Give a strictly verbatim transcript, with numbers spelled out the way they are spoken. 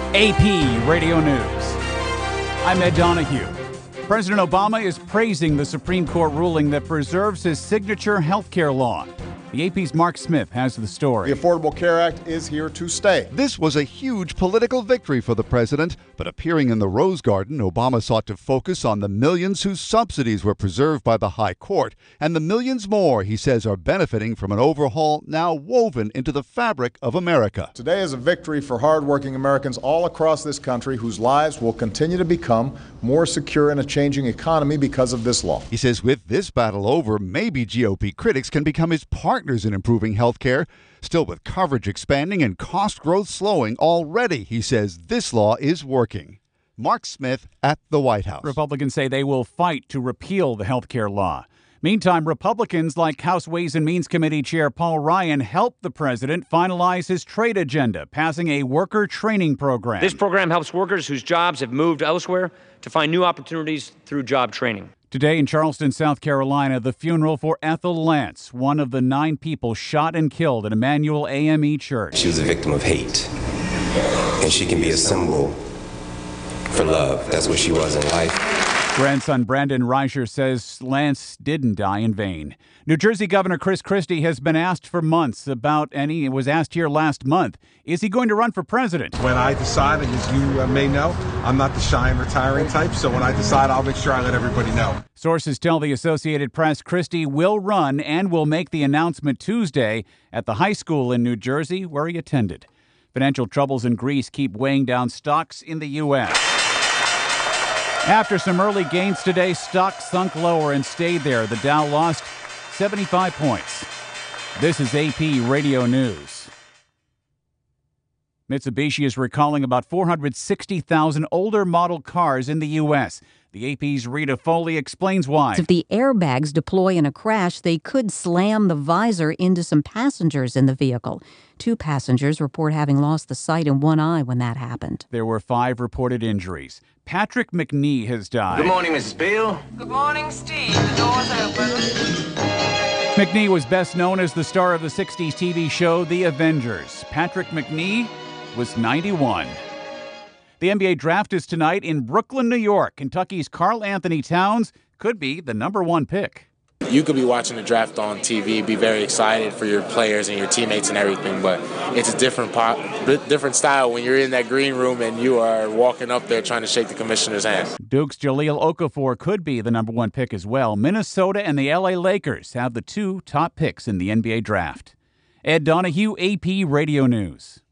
A P Radio News. I'm Ed Donahue. President Obama is praising the Supreme Court ruling that preserves his signature health care law. The A P's Mark Smith has the story. The Affordable Care Act is here to stay. This was a huge political victory for the president, but appearing in the Rose Garden, Obama sought to focus on the millions whose subsidies were preserved by the high court, and the millions more he says are benefiting from an overhaul now woven into the fabric of America. Today is a victory for hardworking Americans all across this country whose lives will continue to become more secure in a changing economy because of this law. He says with this battle over, maybe G O P critics can become his partners in improving health care. Still, with coverage expanding and cost growth slowing already, he says this law is working. Mark Smith at the White House. Republicans say they will fight to repeal the health care law. Meantime, Republicans like House Ways and Means Committee Chair Paul Ryan helped the president finalize his trade agenda, passing a worker training program. This program helps workers whose jobs have moved elsewhere to find new opportunities through job training. Today in Charleston, South Carolina, the funeral for Ethel Lance, one of the nine people shot and killed at Emmanuel A M E Church. She was a victim of hate, and she can be a symbol for love. That's what she was in life. Grandson Brandon Reicher says Lance didn't die in vain. New Jersey Governor Chris Christie has been asked for months about, and he was asked here last month, is he going to run for president? When I decide, as you uh, may know, I'm not the shy and retiring type, so when I decide, I'll make sure I let everybody know. Sources tell the Associated Press Christie will run and will make the announcement Tuesday at the high school in New Jersey where he attended. Financial troubles in Greece keep weighing down stocks in the U S After some early gains today, stocks sunk lower and stayed there. The Dow lost seventy-five points. This is A P Radio News. Mitsubishi is recalling about four hundred sixty thousand older model cars in the U S The A P's Rita Foley explains why. If the airbags deploy in a crash, they could slam the visor into some passengers in the vehicle. Two passengers report having lost the sight in one eye when that happened. There were five reported injuries. Patrick McNee has died. Good morning, Missus Beale. Good morning, Steve. The door's open. McNee was best known as the star of the sixties T V show The Avengers. Patrick McNee was ninety-one. The N B A draft is tonight in Brooklyn, New York. Kentucky's Karl Anthony Towns could be the number one pick. You could be watching the draft on T V, be very excited for your players and your teammates and everything, but it's a different pop, different style when you're in that green room and you are walking up there trying to shake the commissioner's hand. Duke's Jahlil Okafor could be the number one pick as well. Minnesota and the L A Lakers have the two top picks in the N B A draft. Ed Donahue, A P Radio News.